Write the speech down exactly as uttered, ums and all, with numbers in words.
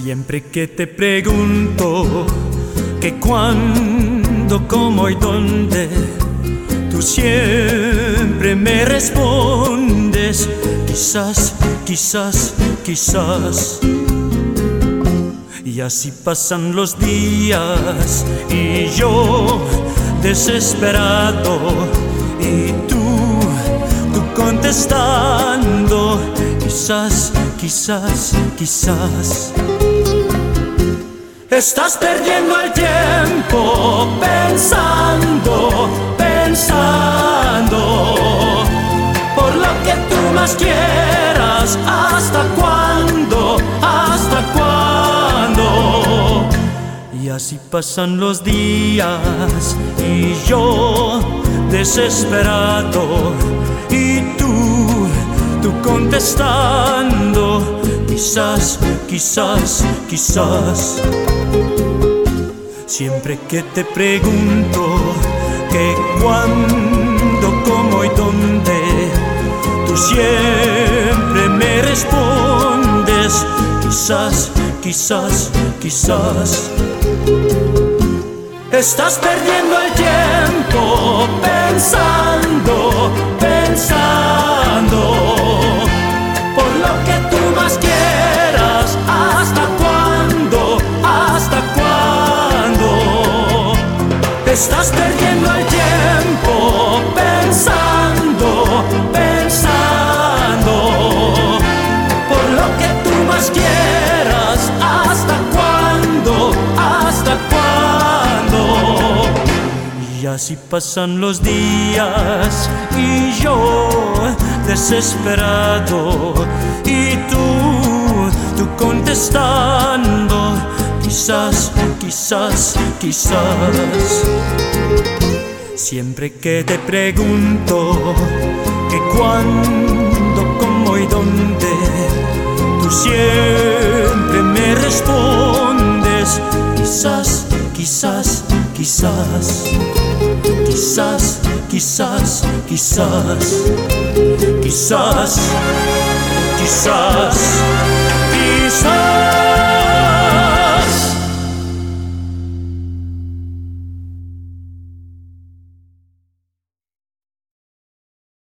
Siempre que te pregunto que cuándo, cómo y dónde, tú siempre me respondes quizás, quizás, quizás. Y así pasan los días y yo desesperado, y tú, tú contestando quizás, quizás, quizás. Estás perdiendo el tiempo pensando, pensando por lo que tú más quieras. ¿Hasta cuándo? ¿Hasta cuándo? Y así pasan los días y yo desesperado, y tú, tú contestando quizás, quizás, quizás. Siempre que te pregunto que cuándo, cómo y dónde, tú siempre me respondes quizás, quizás, quizás. Estás perdiendo el tiempo pensando, pensando por lo que tú más quieras. ¿Hasta cuándo? ¿Hasta cuándo? Estás perdiendo el tiempo pensando, pensando por lo que tú más quieras. ¿Hasta cuándo? ¿Hasta cuándo? Y así pasan los días y yo desesperado, y tú, tú contestando quizás, quizás, quizás. Siempre que te pregunto que cuándo, cómo y dónde, tú siempre me respondes quizás, quizás, quizás. Quizás, quizás, quizás. Quizás, quizás, quizás.